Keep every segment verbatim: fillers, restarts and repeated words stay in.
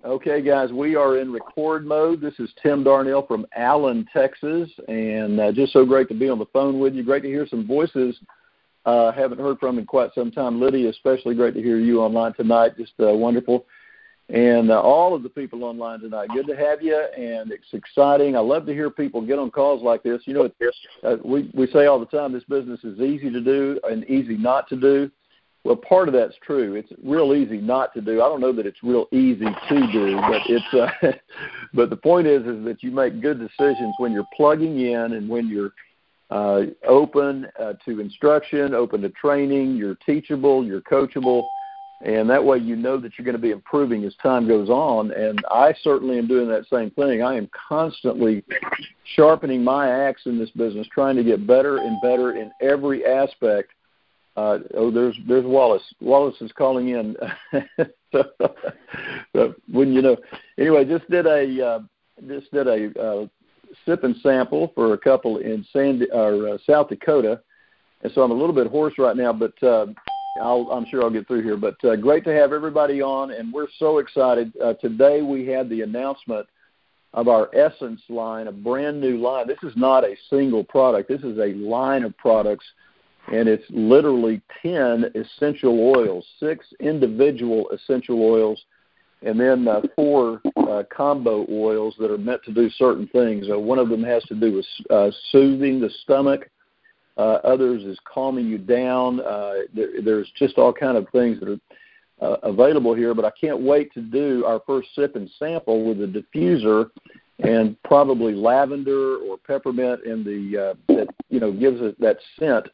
Okay, guys, we are in record mode. This is Tim Darnell from Allen, Texas, and uh, just so great to be on the phone with you. Great to hear some voices uh, haven't heard from in quite some time. Lydia, especially great to hear you online tonight. Just uh, wonderful. And uh, all of the people online tonight, good to have you, and it's exciting. I love to hear people get on calls like this. You know, uh, we, we say all the time this business is easy to do and easy not to do. Well, part of that's true. It's real easy not to do. I don't know that it's real easy to do, but it's. Uh, but the point is, is that you make good decisions when you're plugging in and when you're uh, open uh, to instruction, open to training. You're teachable, you're coachable, and that way you know that you're going to be improving as time goes on. And I certainly am doing that same thing. I am constantly sharpening my axe in this business, trying to get better and better in every aspect. Uh, oh, there's there's Wallace. Wallace is calling in. so, so, wouldn't you know? Anyway, just did a uh, just did a uh, sip and sample for a couple in San or uh, South Dakota, and so I'm a little bit hoarse right now, but uh, I'll, I'm sure I'll get through here. But uh, great to have everybody on, and we're so excited. Uh, today we had the announcement of our Essence line, a brand new line. This is not a single product. This is a line of products. And it's literally ten essential oils, six individual essential oils, and then uh, four uh, combo oils that are meant to do certain things. Uh, one of them has to do with uh, soothing the stomach. Uh, others is calming you down. Uh, there, there's just all kind of things that are uh, available here. But I can't wait to do our first sip and sample with a diffuser and probably lavender or peppermint in the uh, that you know gives it that scent.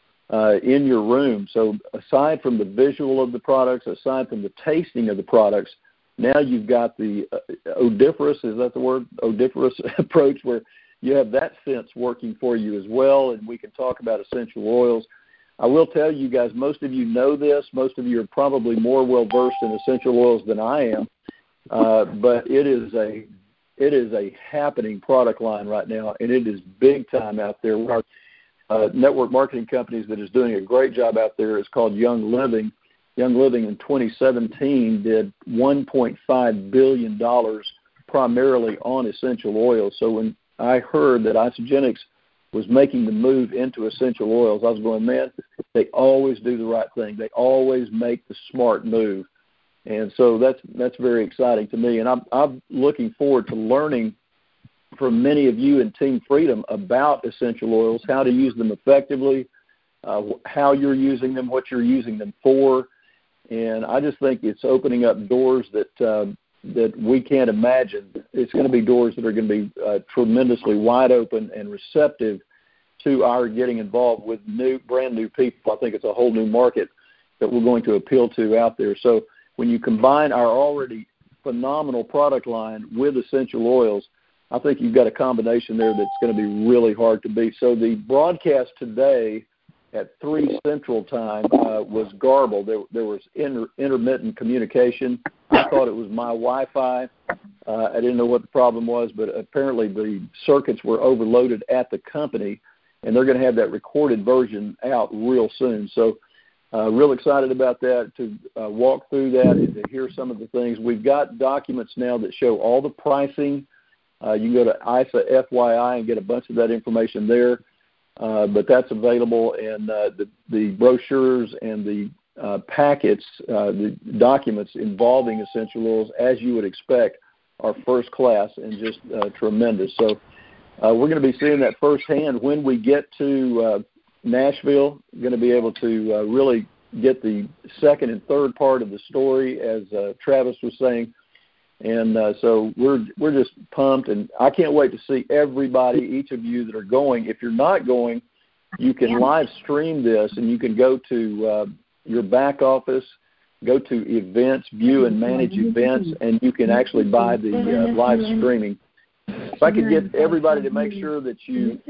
Uh, in your room. So aside from the visual of the products, aside from the tasting of the products, now you've got the uh, odoriferous, is that the word, odoriferous approach, where you have that sense working for you as well, and we can talk about essential oils. I will tell you guys, most of you know this. Most of you are probably more well-versed in essential oils than I am, uh, but it is a it is a happening product line right now, and it is big time out there. Our Uh, network marketing companies that is doing a great job out there is called Young Living. Young Living in twenty seventeen did one point five billion dollars primarily on essential oils. So when I heard that Isagenix was making the move into essential oils, I was going, man, they always do the right thing. They always make the smart move. And so that's that's very exciting to me. And I'm, I'm looking forward to learning from many of you in Team Freedom about essential oils, how to use them effectively, uh, how you're using them, what you're using them for. And I just think it's opening up doors that uh, that we can't imagine. It's going to be doors that are going to be uh, tremendously wide open and receptive to our getting involved with new, brand new people. I think it's a whole new market that we're going to appeal to out there. So when you combine our already phenomenal product line with essential oils, I think you've got a combination there that's going to be really hard to beat. So the broadcast today at three Central Time uh, was garbled. There, there was inter- intermittent communication. I thought it was my Wi-Fi. Uh, I didn't know what the problem was, but apparently the circuits were overloaded at the company, and they're going to have that recorded version out real soon. So uh, real excited about that, to uh, walk through that and to hear some of the things. We've got documents now that show all the pricing. Uh, you can go to I S A F Y I and get a bunch of that information there, uh, but that's available, and uh, the, the brochures and the uh, packets, uh, the documents involving essential oils, as you would expect, are first class and just uh, tremendous. So uh, we're going to be seeing that firsthand when we get to uh, Nashville. We're going to be able to uh, really get the second and third part of the story, as uh, Travis was saying. And uh, so we're we're just pumped, and I can't wait to see everybody, each of you that are going. If you're not going, you can live stream this, and you can go to uh, your back office, go to events, view and manage events, and you can actually buy the uh, live streaming. If I could get everybody to make sure that you,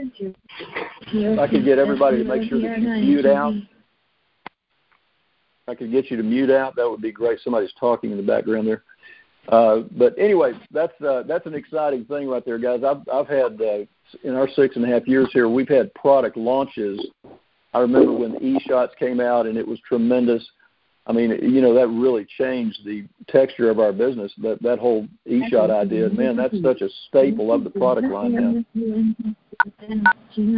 if I could get everybody to make sure that you mute out, if I could get you to mute out, that would be great. Somebody's talking in the background there. Uh, but anyway, that's uh, that's an exciting thing right there, guys. I've I've had uh, in our six and a half years here, we've had product launches. I remember when the E-Shots came out, and it was tremendous. I mean, you know, that really changed the texture of our business, that, that whole eShot idea. Man, that's such a staple of the product line now.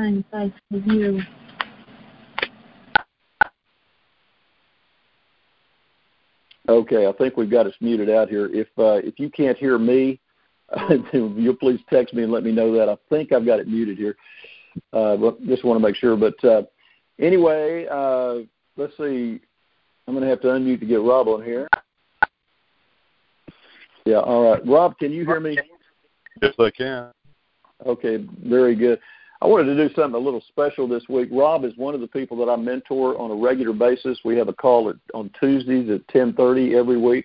Okay, I think we've got us muted out here. If uh, if you can't hear me, uh, you'll please text me and let me know that. I think I've got it muted here. Uh, but just want to make sure. But uh, anyway, uh, let's see. I'm going to have to unmute to get Rob on here. Yeah, all right. Rob, can you hear me? Yes, I can. Okay, very good. I wanted to do something a little special this week. Rob is one of the people that I mentor on a regular basis. We have a call at, on Tuesdays at ten thirty every week.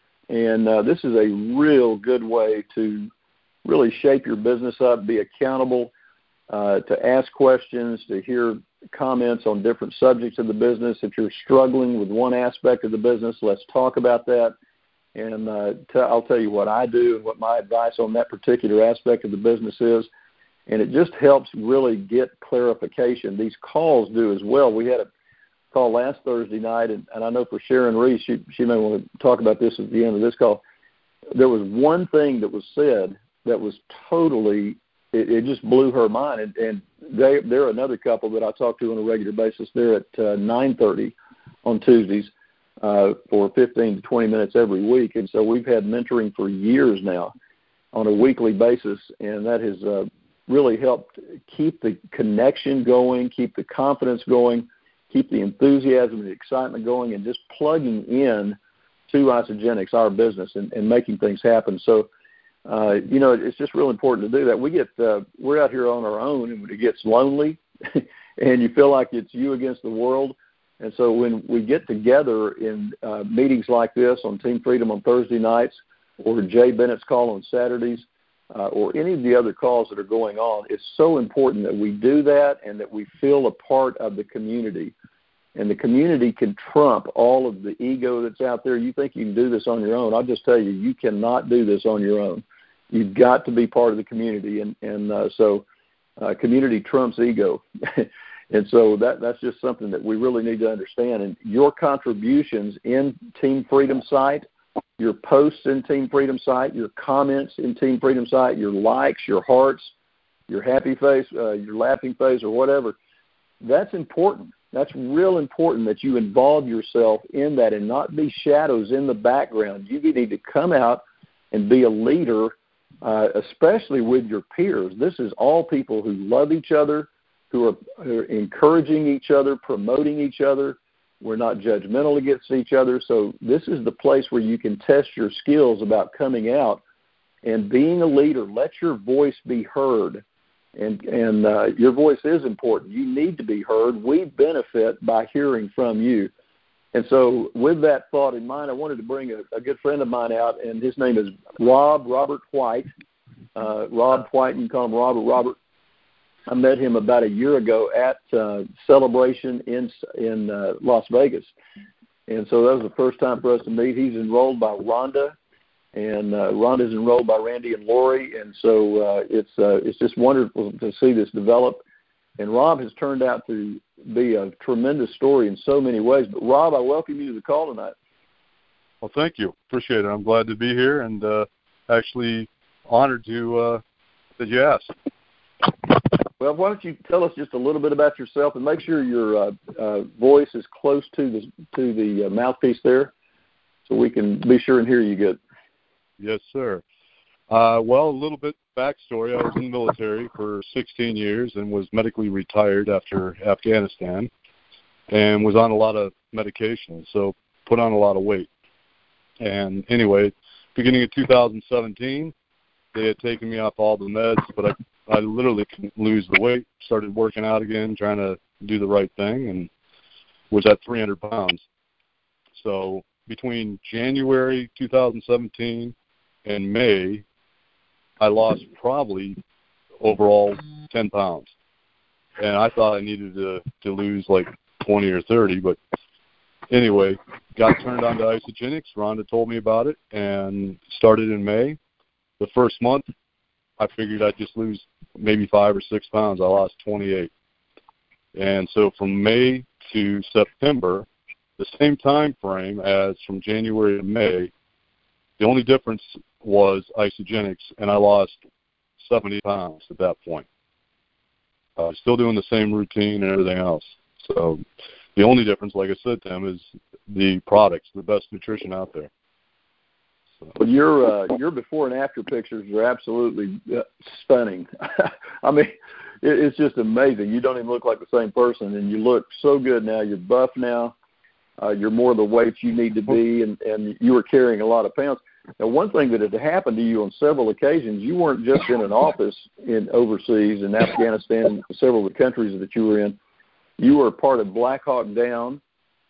And uh, this is a real good way to really shape your business up, be accountable, uh, to ask questions, to hear comments on different subjects of the business. If you're struggling with one aspect of the business, let's talk about that. And uh, t- I'll tell you what I do and what my advice on that particular aspect of the business is. And it just helps really get clarification. These calls do as well. We had a call last Thursday night, and, and I know for Sharon Reese, she, she may want to talk about this at the end of this call. There was one thing that was said that was totally, it, it just blew her mind. And, and they, they're another couple that I talk to on a regular basis. They're at uh, nine thirty on Tuesdays uh, for fifteen to twenty minutes every week. And so we've had mentoring for years now on a weekly basis, and that has uh, really helped keep the connection going, keep the confidence going, keep the enthusiasm and the excitement going, and just plugging in to Isagenix, our business, and, and making things happen. So, uh, you know, it's just real important to do that. We get, uh, we're out here on our own, and it gets lonely, and you feel like it's you against the world. And so when we get together in uh, meetings like this on Team Freedom on Thursday nights, or Jay Bennett's call on Saturdays, Uh, or any of the other calls that are going on, it's so important that we do that and that we feel a part of the community. And the community can trump all of the ego that's out there. You think you can do this on your own. I'll just tell you, you cannot do this on your own. You've got to be part of the community. And, and uh, so uh, community trumps ego. And so that, that's just something that we really need to understand. And your contributions in Team Freedom site, your posts in Team Freedom site, your comments in Team Freedom site, your likes, your hearts, your happy face, uh, your laughing face, or whatever, that's important. That's real important that you involve yourself in that and not be shadows in the background. You need to come out and be a leader, uh, especially with your peers. This is all people who love each other, who are, who are encouraging each other, promoting each other. We're not judgmental against each other. So this is the place where you can test your skills about coming out and being a leader. Let your voice be heard. And, and uh, your voice is important. You need to be heard. We benefit by hearing from you. And so with that thought in mind, I wanted to bring a, a good friend of mine out, and his name is Rob Robert White. Uh, Rob White, you can call him Robert Robert. I met him about a year ago at uh, Celebration in in uh, Las Vegas, and so that was the first time for us to meet. He's enrolled by Rhonda, and uh, Rhonda's enrolled by Randy and Lori, and so uh, it's uh, it's just wonderful to see this develop. And Rob has turned out to be a tremendous story in so many ways. But Rob, I welcome you to the call tonight. Well, thank you. Appreciate it. I'm glad to be here, and uh, actually honored to uh, that you asked. Well, why don't you tell us just a little bit about yourself, and make sure your uh, uh, voice is close to the to the uh, mouthpiece there, so we can be sure and hear you good. Yes, sir. Uh, well, a little bit backstory. I was in the military for sixteen years and was medically retired after Afghanistan, and was on a lot of medications, so put on a lot of weight. And anyway, beginning of two thousand seventeen, they had taken me off all the meds, but I I literally couldn't lose the weight, started working out again, trying to do the right thing, and was at three hundred pounds. So between January two thousand seventeen and May, I lost probably overall ten pounds. And I thought I needed to, to lose like twenty or thirty, but anyway, got turned on to Isagenix. Rhonda told me about it and started in May. The first month, I figured I'd just lose maybe five or six pounds. I lost twenty-eight. And so from May to September, the same time frame as from January to May. The only difference was Isagenix, and I lost seventy pounds at that point. Uh, still doing the same routine and everything else. So the only difference, like I said, Tim, is the products, the best nutrition out there. So. Well, your uh, your before and after pictures are absolutely uh, stunning. I mean, it, it's just amazing. You don't even look like the same person, and you look so good now. You're buff now. Uh, you're more the weight you need to be, and, and you were carrying a lot of pounds. Now, one thing that had happened to you on several occasions, you weren't just in an office in overseas in Afghanistan and several of the countries that you were in. You were part of Black Hawk Down,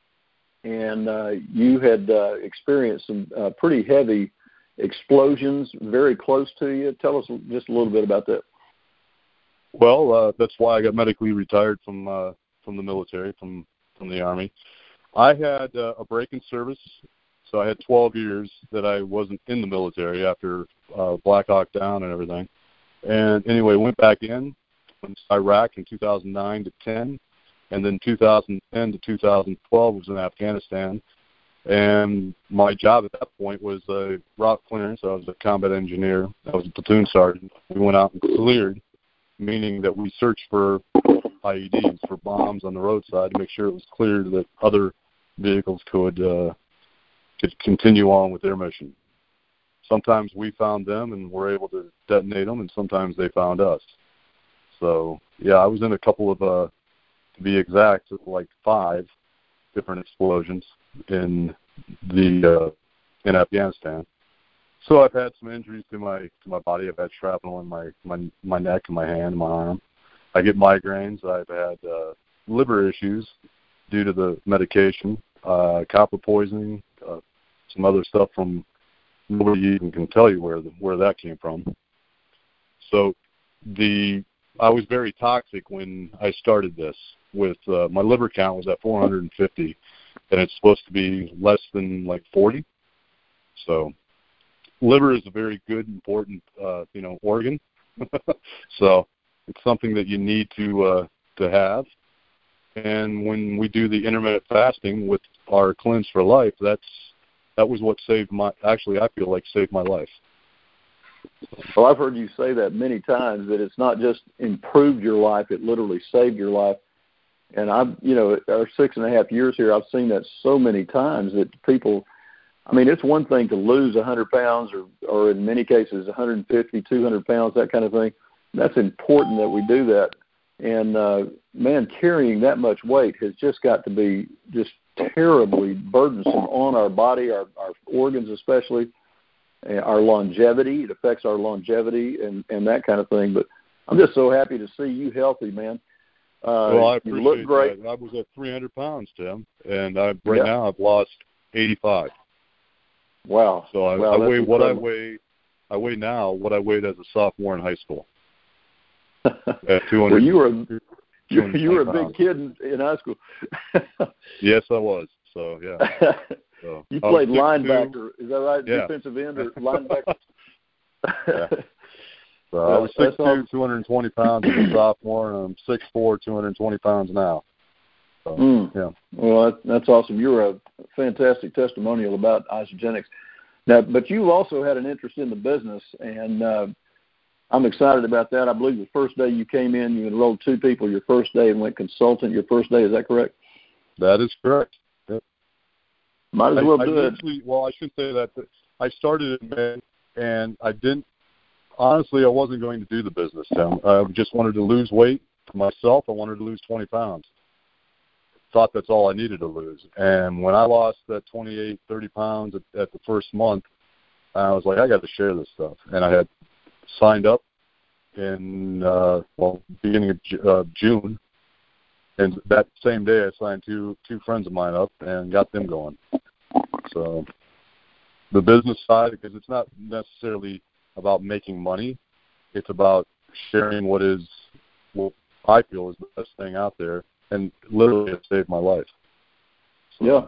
and uh, you had uh, experienced some uh, pretty heavy explosions very close to you. Tell us just a little bit about that. Well, uh, that's why I got medically retired from uh, from the military, from, from the Army. I had uh, a break-in service, so I had twelve years that I wasn't in the military after uh, Black Hawk Down and everything. And anyway, went back in, went to Iraq in two thousand nine to ten, and then two thousand ten to two thousand twelve was in Afghanistan. And my job at that point was a route clearance. I was a combat engineer. I was a platoon sergeant. We went out and cleared, meaning that we searched for I E Ds, for bombs on the roadside, to make sure it was clear that other vehicles could uh, could continue on with their mission. Sometimes we found them and were able to detonate them, and sometimes they found us. So, yeah, I was in a couple of, uh, to be exact, like five different explosions in the uh, in Afghanistan. So I've had some injuries to my to my body. I've had shrapnel in my my, my neck and my hand and my arm. I get migraines. I've had uh, liver issues due to the medication, uh, copper poisoning, uh, some other stuff from nobody even can tell you where the, where that came from. So the I was very toxic when I started this. With uh, my liver count was at four hundred fifty, and it's supposed to be less than like forty. So liver is a very good, important, uh, you know, organ. So it's something that you need to uh, to have. And when we do the intermittent fasting with our Cleanse for Life, that's that was what saved my. Actually, I feel like saved my life. Well, I've heard you say that many times, that it's not just improved your life; it literally saved your life. And I've, you know, our six and a half years here, I've seen that so many times that people. I mean, it's one thing to lose one hundred pounds, or, or in many cases, one hundred fifty, two hundred pounds, that kind of thing. That's important that we do that. And, uh, man, carrying that much weight has just got to be just terribly burdensome on our body, our, our organs especially, our longevity. It affects our longevity and, and that kind of thing. But I'm just so happy to see you healthy, man. Uh, well, I appreciate you look great. that. I was at three hundred pounds, Tim, and I, right yeah. now I've lost eighty-five. Wow. So I, wow, I weigh incredible. what I weigh. I weigh now what I weighed as a sophomore in high school. At two hundred. Well, you were a, you, you were a pounds. big kid in, in high school. Yes, I was. So yeah. So, you played linebacker. Two. Is that right? Yeah. Defensive end or linebacker? Yeah. So I was six two, awesome. two hundred twenty pounds as a sophomore, and I'm six four, two hundred twenty pounds now. So, mm. yeah. Well, that, that's awesome. You're a fantastic testimonial about Isagenix. Now, but you've also had an interest in the business, and uh, I'm excited about that. I believe the first day you came in, you enrolled two people your first day and went consultant your first day. Is that correct? That is correct. Yep. Might as well I, do I it. Usually, well, I should say that I started in May, and I didn't. Honestly, I wasn't going to do the business, Tim. I just wanted to lose weight for myself. I wanted to lose twenty pounds. Thought that's all I needed to lose. And when I lost that twenty-eight, thirty pounds at, at the first month, I was like, I got to share this stuff. And I had signed up in, uh, well, beginning of uh, June. And that same day, I signed two two friends of mine up and got them going. So the business side, because it's not necessarily about making money. It's about sharing what is what I feel is the best thing out there, and literally it saved my life. So. Yeah.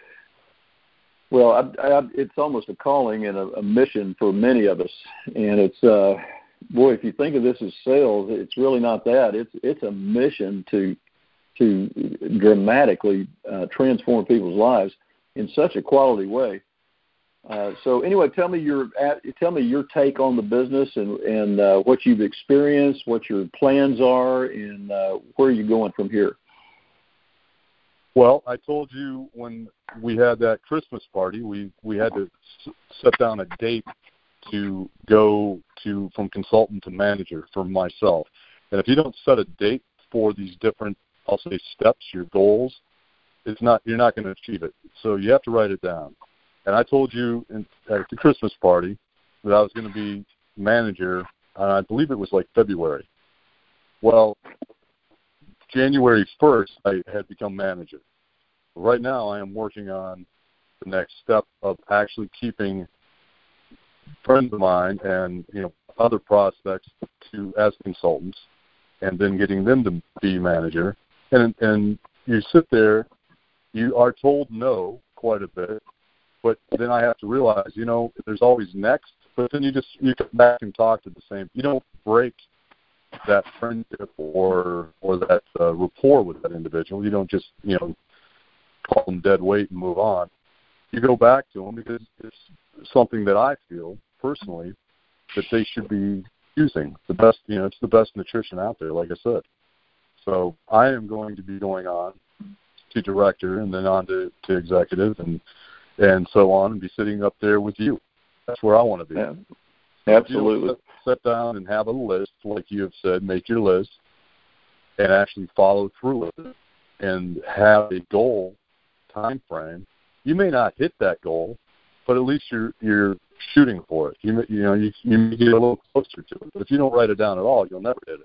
Well, I, I, it's almost a calling and a, a mission for many of us, and it's uh, boy, if you think of this as sales, it's really not that. It's it's a mission to to dramatically uh, transform people's lives in such a quality way. Uh, so anyway, tell me your tell me your take on the business and and uh, what you've experienced, what your plans are, and uh, where you're going from here. Well, I told you when we had that Christmas party, we, we had to s- set down a date to go to from consultant to manager for myself. And if you don't set a date for these different, I'll say, steps, your goals, it's not you're not going to achieve it. So you have to write it down. And I told you in, at the Christmas party that I was going to be manager, and I believe it was like February. Well, January first, I had become manager. Right now, I am working on the next step of actually keeping friends of mine and you know other prospects to as consultants, and then getting them to be manager. And and you sit there, you are told no quite a bit, but then I have to realize, you know, there's always next. But then you just you come back and talk to the same. You don't break that friendship or or that uh, rapport with that individual. You don't just you know call them dead weight and move on. You go back to them because it's something that I feel personally that they should be using. The best, you know, it's the best nutrition out there, like I said. So I am going to be going on to director and then on to, to executive and and so on, and be sitting up there with you. That's where I want to be. Yeah, so absolutely. Sit, sit down and have a list, like you have said, make your list, and actually follow through with it, and have a goal time frame. You may not hit that goal, but at least you're you're shooting for it. You may, you know you you may get a little closer to it. But if you don't write it down at all, you'll never hit it.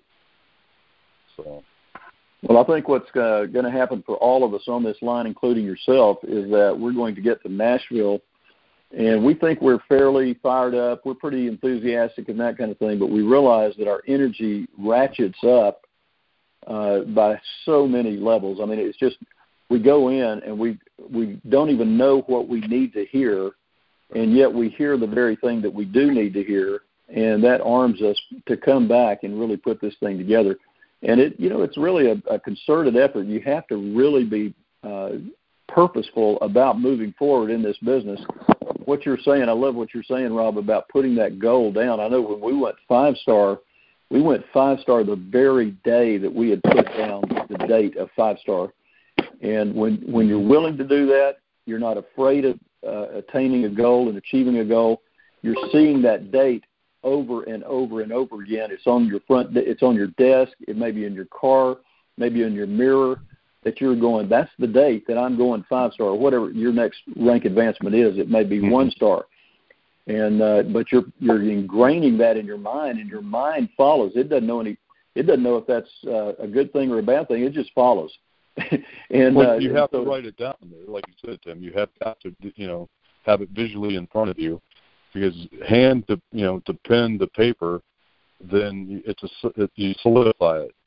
So. Well, I think what's uh, going to happen for all of us on this line, including yourself, is that we're going to get to Nashville, and we think we're fairly fired up. We're pretty enthusiastic and that kind of thing, but we realize that our energy ratchets up uh, by so many levels. I mean, it's just we go in and we we don't even know what we need to hear, and yet we hear the very thing that we do need to hear, and that arms us to come back and really put this thing together. And it, you know, it's really a, a concerted effort. You have to really be uh, purposeful about moving forward in this business. What you're saying, I love what you're saying, Rob, about putting that goal down. I know when we went five star, we went five star the very day that we had put down the date of five star. And when when you're willing to do that, you're not afraid of uh, attaining a goal and achieving a goal. You're seeing that date over and over and over again. It's on your front, it's on your desk, it may be in your car, maybe in your mirror, that you're going, that's the date that I'm going five star, or whatever your next rank advancement is. It may be mm-hmm. one star. And uh, but you're you're ingraining that in your mind, and your mind follows. It doesn't know any. It doesn't know if that's uh, a good thing or a bad thing. It just follows. and well, uh, you have so, to write it down there, like you said, Tim. You have got to, you know, have it visually in front of you. Because hand to you know to pen to paper, then it's a it, you solidify it.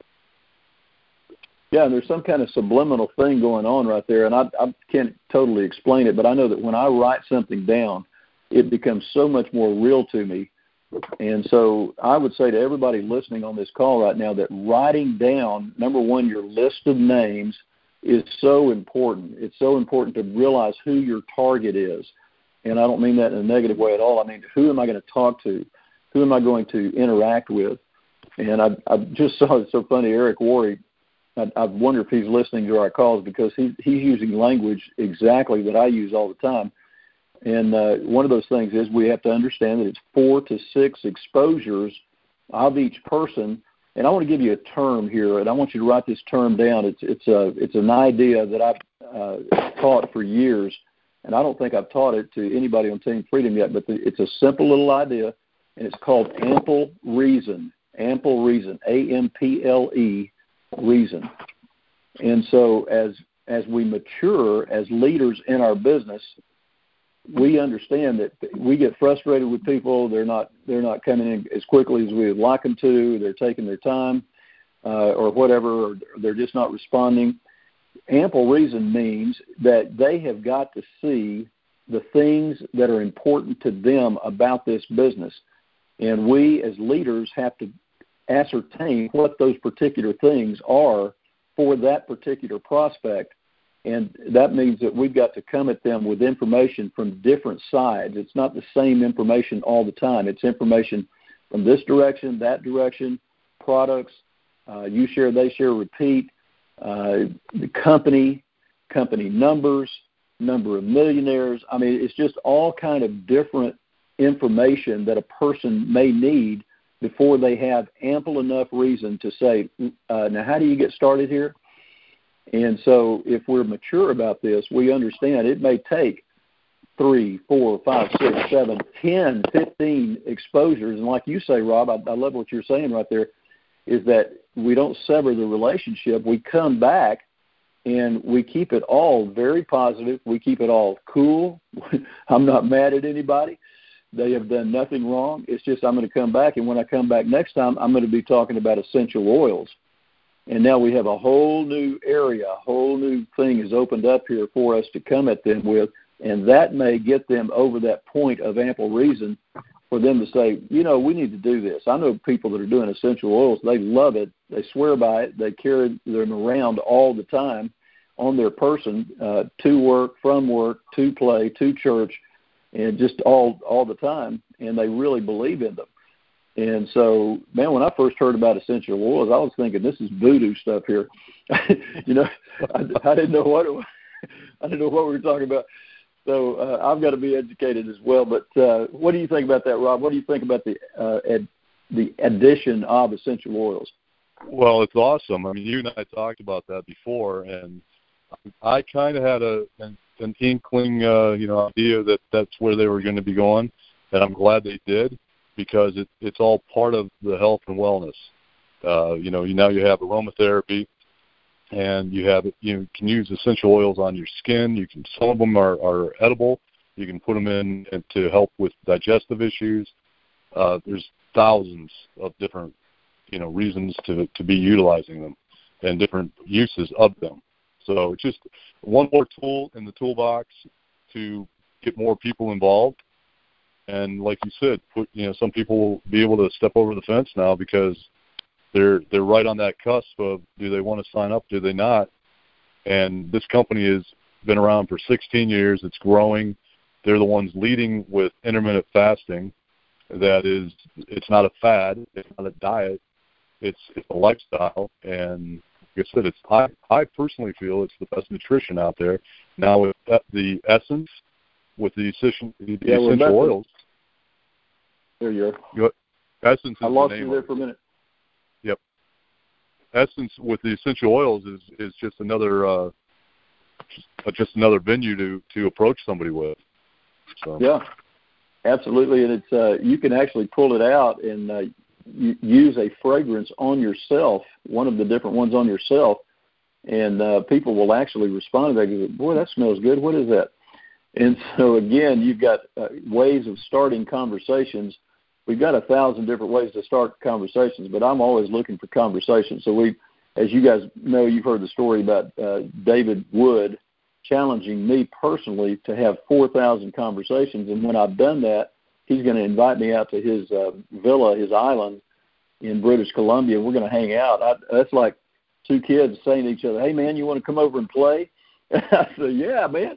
Yeah, and there's some kind of subliminal thing going on right there, and I, I can't totally explain it, but I know that when I write something down, it becomes so much more real to me. And so I would say to everybody listening on this call right now that writing down, number one, your list of names is so important. It's so important to realize who your target is. And I don't mean that in a negative way at all. I mean, who am I going to talk to? Who am I going to interact with? And I, I just saw it so funny. Eric Worre, I, I wonder if he's listening to our calls because he, he's using language exactly that I use all the time. And uh, one of those things is we have to understand that it's four to six exposures of each person. And I want to give you a term here, and I want you to write this term down. It's it's a it's an idea that I've uh, taught for years. And I don't think I've taught it to anybody on Team Freedom yet, but the, it's a simple little idea, and it's called ample reason. Ample reason, A M P L E, reason. And so as as we mature as leaders in our business, we understand that we get frustrated with people. They're not they're not coming in as quickly as we would like them to. They're taking their time uh, or whatever, or they're just not responding. Ample reason means that they have got to see the things that are important to them about this business. And we as leaders have to ascertain what those particular things are for that particular prospect. And that means that we've got to come at them with information from different sides. It's not the same information all the time. It's information from this direction, that direction, products, uh, you share, they share, repeat, uh, the company, company numbers, number of millionaires. I mean, it's just all kind of different information that a person may need before they have ample enough reason to say, uh, now how do you get started here? And so if we're mature about this, we understand it may take three, four, five, six, seven, ten, fifteen exposures. And like you say, Rob, I, I love what you're saying right there, is that we don't sever the relationship. We come back and we keep it all very positive. We keep it all cool. I'm not mad at anybody. They have done nothing wrong. It's just I'm going to come back, and when I come back next time, I'm going to be talking about essential oils. And now we have a whole new area, a whole new thing has opened up here for us to come at them with, and that may get them over that point of ample reason for them to say, you know, we need to do this. I know people that are doing essential oils. They love it. They swear by it. They carry them around all the time on their person, uh, to work, from work, to play, to church, and just all all the time, and they really believe in them. And so, man, when I first heard about essential oils, I was thinking this is voodoo stuff here. you know, I, I didn't know what it was. I didn't know what we were talking about. So uh, I've got to be educated as well. But uh, what do you think about that, Rob? What do you think about the uh, ad, the addition of essential oils? Well, it's awesome. I mean, you and I talked about that before, and I kind of had a an, an inkling, uh, you know, idea that that's where they were going to be going, and I'm glad they did, because it, it's all part of the health and wellness. Uh, you know, you now you have aromatherapy, and you have you can use essential oils on your skin. You can some of them are, are edible. You can put them in to help with digestive issues. Uh, there's thousands of different you know reasons to to be utilizing them, and different uses of them. So it's just one more tool in the toolbox to get more people involved. And like you said, put, you know, some people will be able to step over the fence now because they're they're right on that cusp of, do they want to sign up, do they not? And this company has been around for sixteen years. It's growing. They're the ones leading with intermittent fasting. That is, it's not a fad. It's not a diet. It's, it's a lifestyle. And like I said, it's I, I personally feel it's the best nutrition out there. Now with the essence, with the essential, the yeah, essential oils. There you are. You, Essence is I lost the name you there of for a minute. Yep. Essence with the essential oils is, is just another uh, just, just another venue to, to approach somebody with. So. Yeah, absolutely. And it's uh, you can actually pull it out and uh, use a fragrance on yourself, one of the different ones on yourself, and uh, people will actually respond to that. Go, boy, that smells good. What is that? And so, again, you've got uh, ways of starting conversations. We've got a thousand different ways to start conversations, but I'm always looking for conversations. So we, as you guys know, you've heard the story about uh, David Wood challenging me personally to have four thousand conversations. And when I've done that, he's going to invite me out to his uh, villa, his island in British Columbia. We're going to hang out. I, that's like two kids saying to each other, hey, man, you want to come over and play? I said, yeah, man.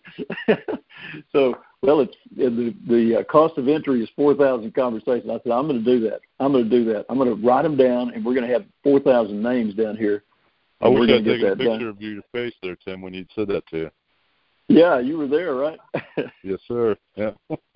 So, well, it's the the uh, cost of entry is four thousand conversations. I said, I'm going to do that. I'm going to do that. I'm going to write them down, and we're going to have four thousand names down here. I wish I'd taken a picture done. of your face there, Tim, when you said that to you. Yeah, you were there, right? Yes, sir. Yeah.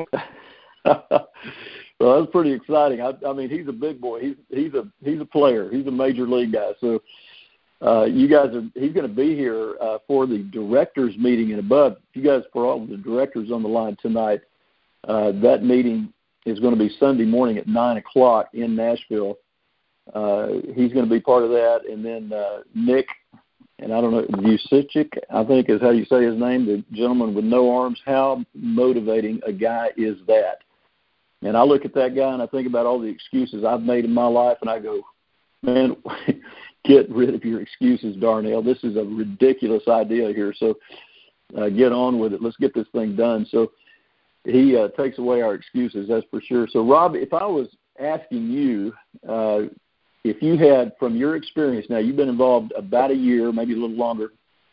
Well, that's pretty exciting. I, I mean, he's a big boy. He's he's a he's a player. He's a major league guy. So. Uh, you guys are, he's going to be here uh, for the directors meeting and above. You guys, for all of the directors on the line tonight, uh, that meeting is going to be Sunday morning at nine o'clock in Nashville. Uh, he's going to be part of that. And then uh, Nick, and I don't know, Vucic, I think is how you say his name, the gentleman with no arms. How motivating a guy is that? And I look at that guy and I think about all the excuses I've made in my life, and I go, man, get rid of your excuses, Darnell. This is a ridiculous idea here. So uh, get on with it. Let's get this thing done. So he uh, takes away our excuses, that's for sure. So, Rob, if I was asking you, uh, if you had, from your experience, now you've been involved about a year, maybe a little longer,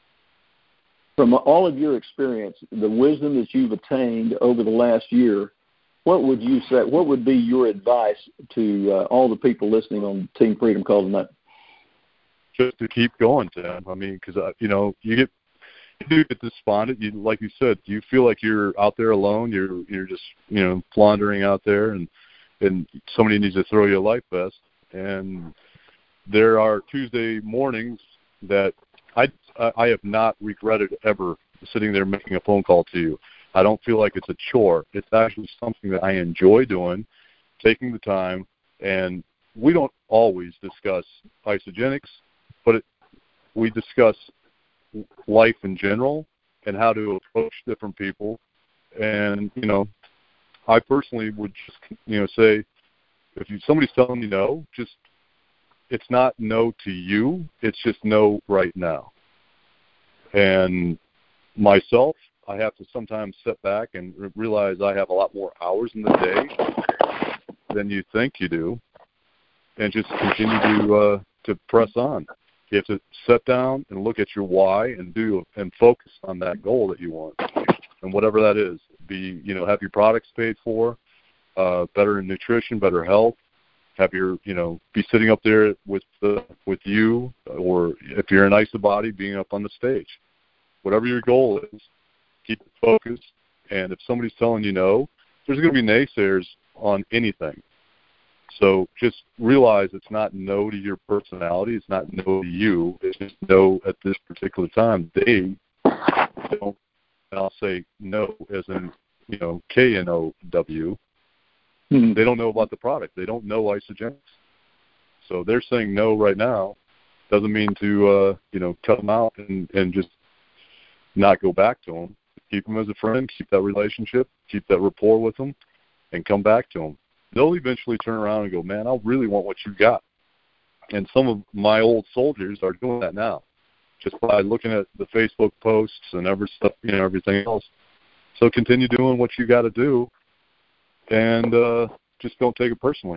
from all of your experience, the wisdom that you've attained over the last year, what would you say, what would be your advice to uh, all the people listening on Team Freedom Call tonight? Just to keep going, Tim. I mean, because, uh, you know, you get, you do get despondent. You, like you said, you feel like you're out there alone. You're, you're just, you know, floundering out there, and, and somebody needs to throw you a life vest. And there are Tuesday mornings that I, I have not regretted ever sitting there making a phone call to you. I don't feel like it's a chore. It's actually something that I enjoy doing, taking the time. And we don't always discuss Isagenix, but it, we discuss life in general and how to approach different people. And, you know, I personally would just, you know, say, if you, somebody's telling you no, just, it's not no to you. It's just no right now. And myself, I have to sometimes sit back and realize I have a lot more hours in the day than you think you do, and just continue to uh, to press on. You have to sit down and look at your why and do and focus on that goal that you want, and whatever that is. Be, you know, have your products paid for, uh, better in nutrition, better health. Have your, you know, be sitting up there with the, with you, or if you're an Isabody, being up on the stage. Whatever your goal is, keep it focused. And if somebody's telling you no, there's going to be naysayers on anything. So just realize it's not no to your personality. It's not no to you. It's just no at this particular time. They don't, I'll say no as in, you know, K N O W. Mm-hmm. They don't know about the product. They don't know Isagenix. So they're saying no right now. Doesn't mean to, uh, you know, cut them out and, and just not go back to them. Keep them as a friend. Keep that relationship. Keep that rapport with them, and come back to them. They'll eventually turn around and go, man, I really want what you got. And some of my old soldiers are doing that now, just by looking at the Facebook posts and every stuff, you know, everything else. So continue doing what you got to do, and uh, just don't take it personally.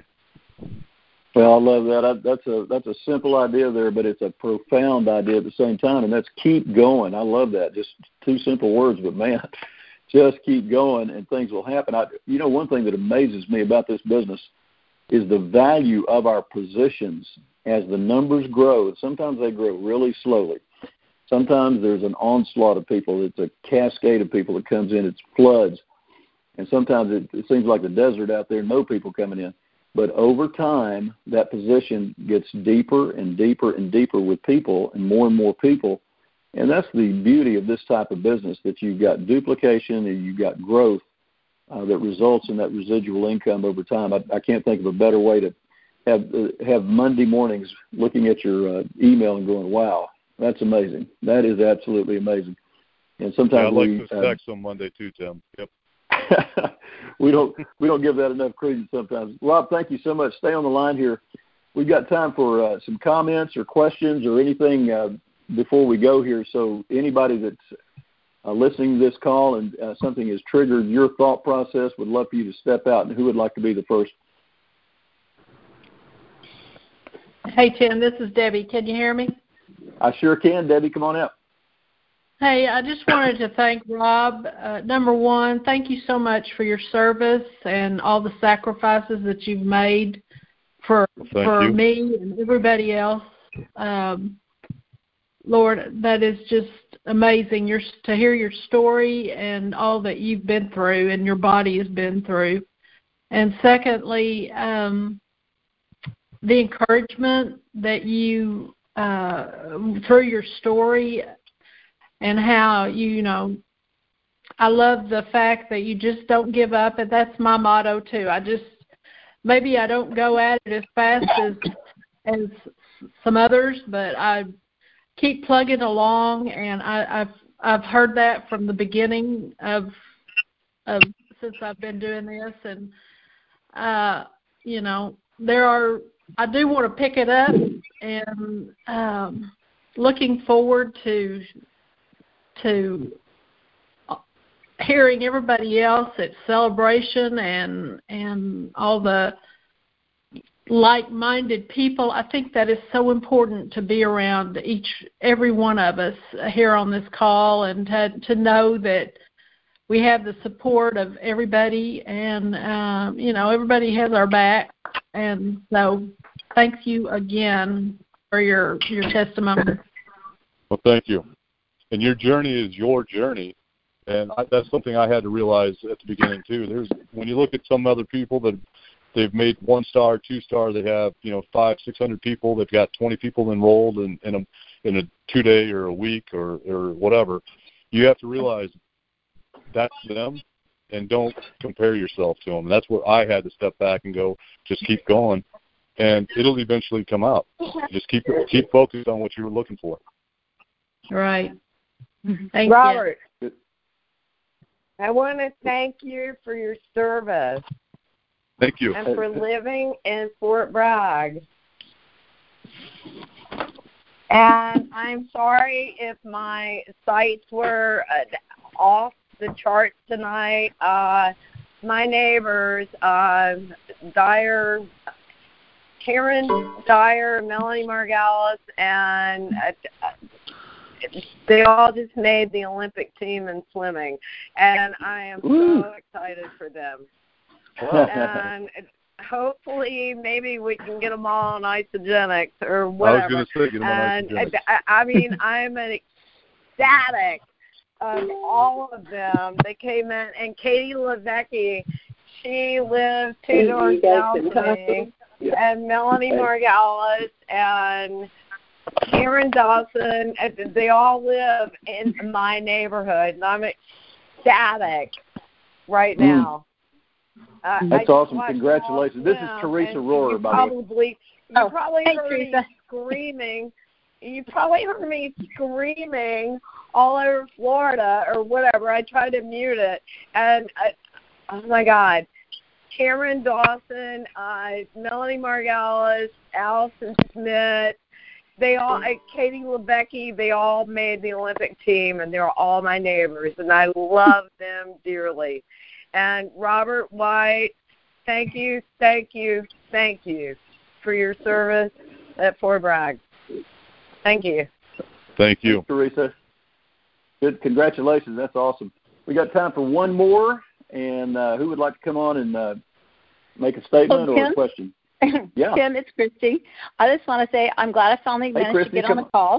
Well, I love that. I, that's a that's a simple idea there, but it's a profound idea at the same time, and that's keep going. I love that. Just two simple words, but man, just keep going, and things will happen. I, you know, one thing that amazes me about this business is the value of our positions as the numbers grow. Sometimes they grow really slowly. Sometimes there's an onslaught of people. It's a cascade of people that comes in. It's floods. And sometimes it, it seems like the desert out there, no people coming in. But over time, that position gets deeper and deeper and deeper with people and more and more people. And that's the beauty of this type of business, that you've got duplication and you've got growth uh, that results in that residual income over time. I, I can't think of a better way to have uh, have Monday mornings looking at your uh, email and going, wow, that's amazing. That is absolutely amazing. And sometimes yeah, I like we, to text uh, on Monday too, Tim. Yep. we don't we don't give that enough credence sometimes. Rob, thank you so much. Stay on the line here. We've got time for uh, some comments or questions or anything uh, before we go here. So anybody that's uh, listening to this call and uh, something has triggered your thought process, would love for you to step out. And who would like to be the first? Hey, Tim, this is Debbie. Can you hear me? I sure can. Debbie, come on out. Hey, I just wanted to thank Rob. Uh, number one, thank you so much for your service and all the sacrifices that you've made for Thank for you. me and everybody else. Um, Lord, that is just amazing. Your, to hear your story and all that you've been through and your body has been through. And secondly, um, the encouragement that you, uh, through your story, and how, you, you know, I love the fact that you just don't give up, and that's my motto too. I just, maybe I don't go at it as fast as as some others, but I keep plugging along, and I, I've I've heard that from the beginning of of since I've been doing this, and uh, you know, there are, I do want to pick it up, and um, looking forward to. to hearing everybody else at Celebration and and all the like-minded people. I think that is so important to be around each, every one of us here on this call, and to, to know that we have the support of everybody, and, um, you know, everybody has our back. And so thank you again for your, your testimony. Well, thank you. And your journey is your journey. And I, that's something I had to realize at the beginning, too. There's, when you look at some other people that they've made one star, two star, they have, you know, five, six hundred people. They've got twenty people enrolled in, in a in a two day or a week or, or whatever. You have to realize that's them, and don't compare yourself to them. That's where I had to step back and go, just keep going, and it'll eventually come out. Just keep keep focused on what you're looking for. Right. Thank Robert, you. I want to thank you for your service. Thank you. And for living in Fort Bragg. And I'm sorry if my sights were uh, off the charts tonight. Uh, my neighbors, uh, Dyer, Karen Dyer, Melanie Margalis, and uh, they all just made the Olympic team in swimming. And I am Ooh. so excited for them. And hopefully maybe we can get them all on isogenics or whatever. I was going to say, get them on and isogenics. I, I mean, I'm ecstatic of all of them. They came in, and Katie Levecki, she lives two doors down from me, and Melanie Margalis and Karen Dawson, they all live in my neighborhood, and I'm ecstatic right now. Uh, That's I awesome. Congratulations. This is them, Teresa and Rohrer, you by the way. probably, you Oh, probably hey, heard Teresa. me screaming. You probably heard me screaming all over Florida or whatever. I tried to mute it. And, I, oh, my God. Cameron Dawson, uh, Melanie Margalis, Allison Smith, they all, uh, Katie Levecki, they all made the Olympic team, and they're all my neighbors, and I love them dearly. And Robert White, thank you, thank you, thank you for your service at Fort Bragg. Thank you. Thank you. Thanks, Teresa. Good. Congratulations. That's awesome. We got time for one more, and uh, who would like to come on and uh, make a statement Oh, or a question? Yeah. Tim, it's Christy. I just want to say I'm glad I finally Hey, managed Christy, to get on the on. call.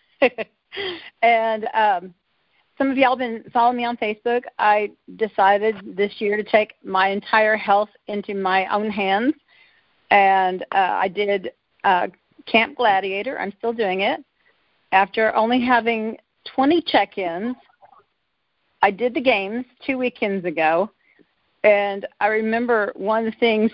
and um, some of y'all have been following me on Facebook. I decided this year to take my entire health into my own hands, and uh, I did uh, Camp Gladiator. I'm still doing it. After only having twenty check-ins, I did the games two weekends ago, and I remember one of the things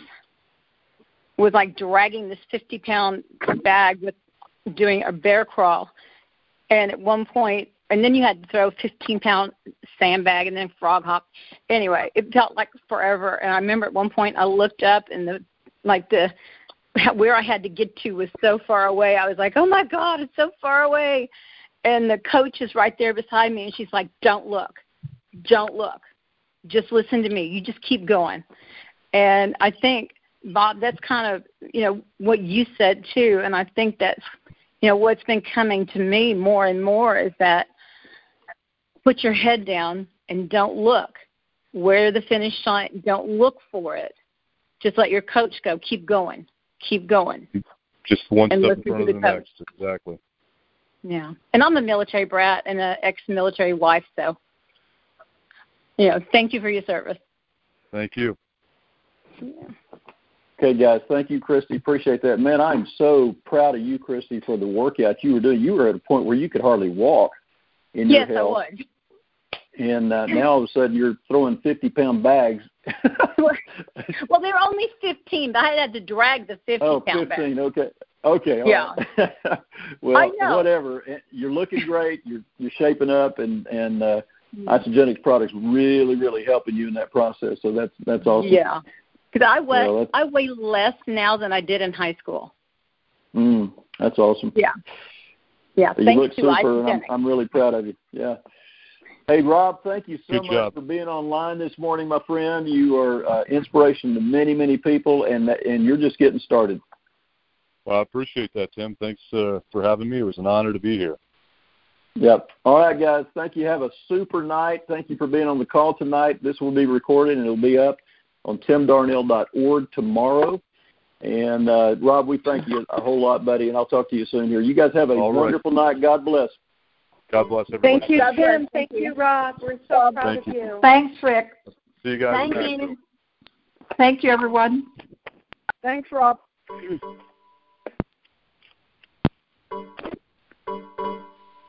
was like dragging this fifty-pound bag with doing a bear crawl. And at one point, and then you had to throw a fifteen-pound sandbag and then frog hop. Anyway, it felt like forever. And I remember at one point I looked up, and the like the where I had to get to was so far away. I was like, oh, my God, it's so far away. And the coach is right there beside me, and she's like, don't look. Don't look. Just listen to me. You just keep going. And I think, Bob, that's kind of, you know, what you said, too. And I think that's, you know, what's been coming to me more and more is that put your head down and don't look. Where the finish line, don't look for it. Just let your coach go. Keep going. Keep going. Just one And step in listen front to of the the coach. next. Exactly. Yeah. And I'm a military brat and an ex-military wife, so, you know, thank you for your service. Thank you. Yeah. Okay, guys, thank you, Christy. Appreciate that. Man, I'm so proud of you, Christy, for the workout you were doing. You were at a point where you could hardly walk in your Yes, health. I would. And uh, now all of a sudden you're throwing fifty-pound bags. Well, they were only fifteen, but I had to drag the fifty-pound oh, bag. fifteen, okay. Okay, all Yeah. right. Well, I know. whatever. You're looking great. You're you're shaping up, and and uh, Isogenics products really really helping you in that process. So that's that's awesome. Yeah, because I weigh Well, I weigh less now than I did in high school. Mm, that's awesome. Yeah. Yeah. You Thank look you to super, and I'm, Isogenics. I'm really proud of you. Yeah. Hey, Rob, thank you so Good much job. for being online this morning, my friend. You are uh, inspiration to many, many people, and and you're just getting started. Well, I appreciate that, Tim. Thanks uh, for having me. It was an honor to be here. Yep. All right, guys. Thank you. Have a super night. Thank you for being on the call tonight. This will be recorded, and it'll be up on tim darnell dot org tomorrow. And, uh, Rob, we thank you a whole lot, buddy, and I'll talk to you soon here. You guys have a All wonderful right. night. God bless. God bless everybody. Thank you, Tim. Thank you, Rob. We're so proud Thank of you. you. Thanks, Rick. See you guys Thank next you. week. Thank you, everyone. Thanks, Rob.